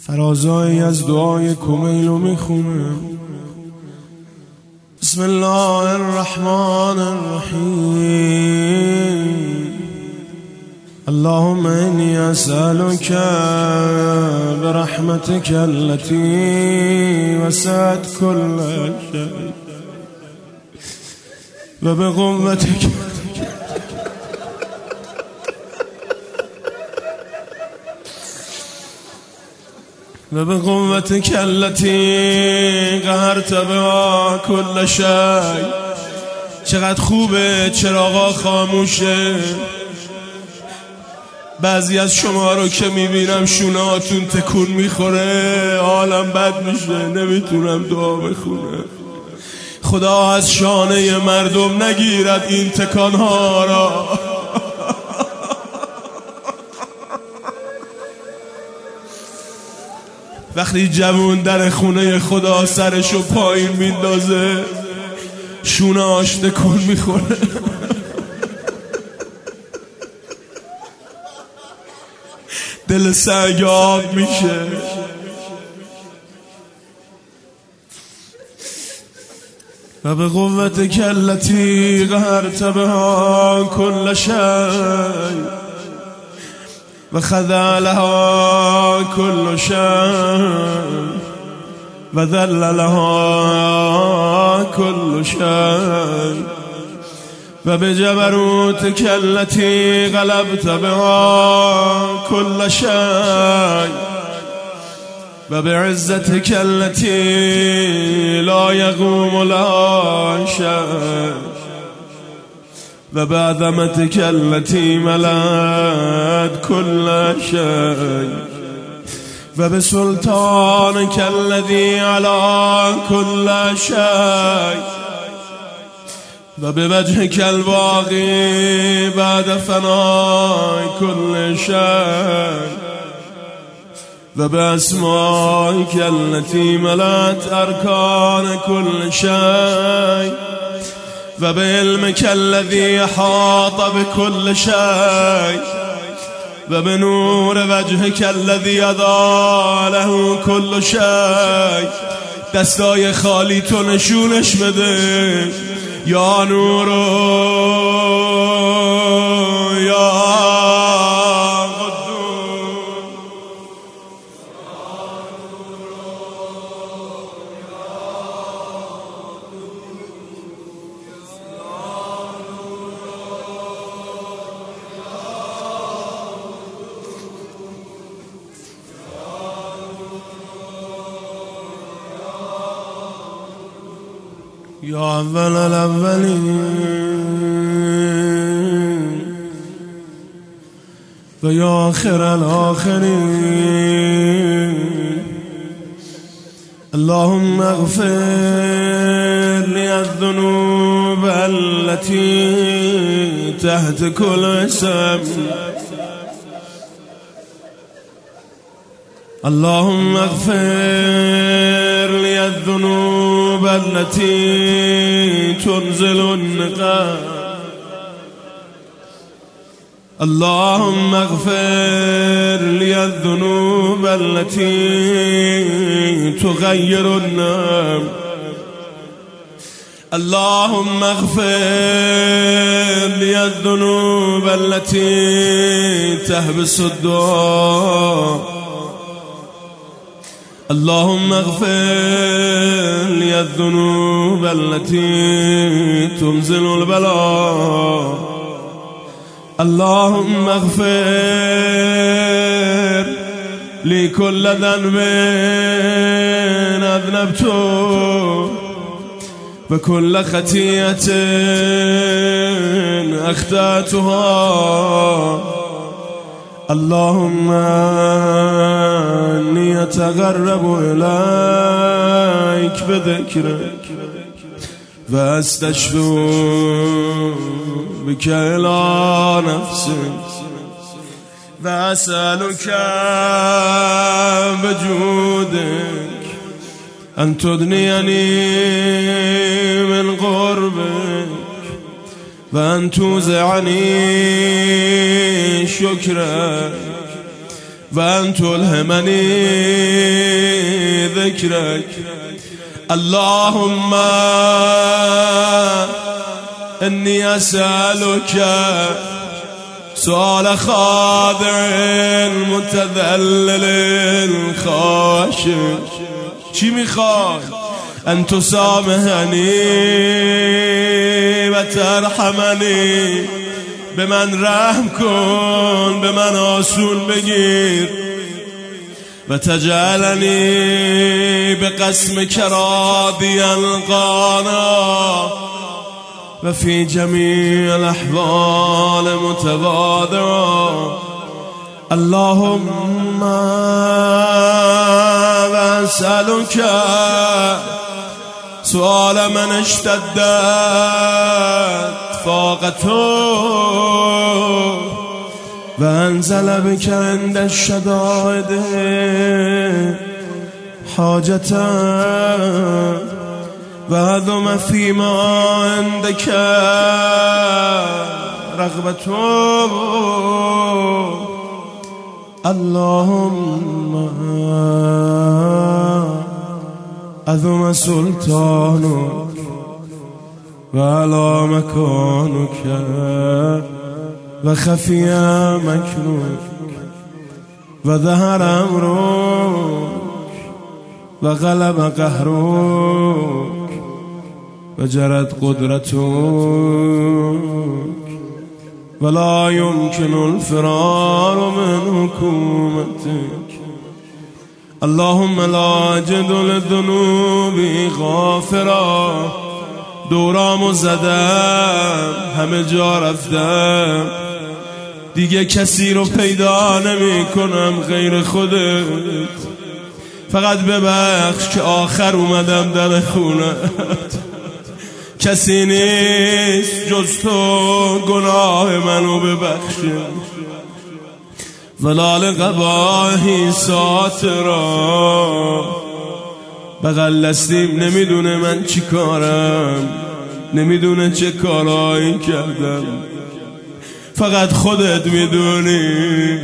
فرازایی از دعای کمیلو میخونم. بسم الله الرحمن الرحیم. اللهم إني أسألك برحمتك التي وسعت كل شيء وبقوتك وبقوتك التي قهرت بها كل شيء. چقدر خوبه چراغا خاموشه. بعضی از شما رو که میبینم شونه هاتون تکون میخوره، حالم بد میشه، نمیتونم دعا بخونم. خدا از شانه مردم نگیرد این تکانها را. وقتی جوون در خونه خدا سرشو پایین میندازه، شونه هاش تکون میخوره. دل سنگ آب میشه. و به قوتک التی قهرت بها كل شيء و خضع لها كل شيء و ذل لها كل شيء و بجبروتك التي غلبت بها كل شيء و بعزتك التي لا يقوم لها شيء و بعظمتك التي ملأت كل شيء و بسلطانك الذي على كل شيء و بوجهك الباقي بعد فناء كل شيء و بأسمائك التي ملأت أركان كل شيء و بعلمك الذي أحاط بكل شيء و بنور وجهك الذي أضاء له كل شيء. دستای خالی تو نشونش بده. یا نور یا یا اول الاولین و یا آخر الاخرین. اللهم اغفر لی الذنوب التي تحت كل اسم. اللهم اغفر لي الذنوب التي تنزل النقام. اللهم اغفر لي الذنوب التي تغير النام. اللهم اغفر لي الذنوب التي تحبس الدعاء. اللهم اغفر لي الذنوب التي تنزل البلاء. اللهم اغفر لي كل ذنب أذنبته وكل خطيئة أخطأتها. اللهم إني أتقرب إليك بذكرك وأستشفع بك إلى نفسك وأسألك بجودك أن تدنيني من قربك وأن توزعني شكرك وأن تلهمني ذكرك. اللهم إني أسألك سؤال خاضع متذلل خاشع. چی میخوای؟ أن تسامحني و ترحمني. به من رحم کن، به من آسون بگیر. و تجعلنی به قسمک راضیا قانا و فی جمیع الاحوال متواضعا. اللهم و اسألک سؤال من اشتدت فاقته و انزل بك عند الشدائد حاجتا و عظم فيما عندك رغبته. اللهم عظم سلطانك وعلى مكانك وخفي مكنك وظهر أمرك وغلب قهرك وجرت قدرتك ولا يمكن الفرار من حكومتك. اللهم لا أجد للذنوب غافرا. دورامو زدم، همه جا رفتم، دیگه کسی رو پیدا نمی کنم غیر خودت. فقط ببخش که آخر اومدم در خونت. کسی نیست جز تو گناه منو ببخشه. ولال قباهی ساترا. بغل دستیم نمیدونه من چی کارم، نمیدونه چه کارایی کردم، فقط خودت میدونی.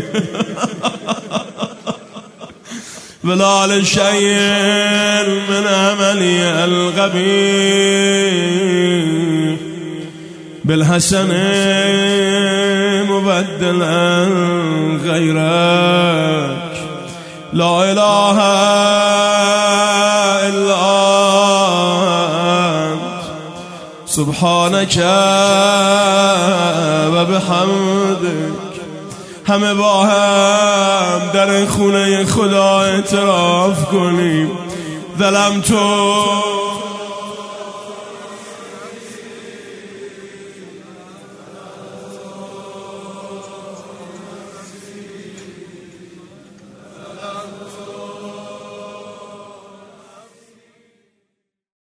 ولال شیء من عملی القبیح بالحسن مبدلا غیرک. لا اله الا انت سبحانك و بحمدک. همه با هم در خونه خدا اعتراف کنیم ظلمت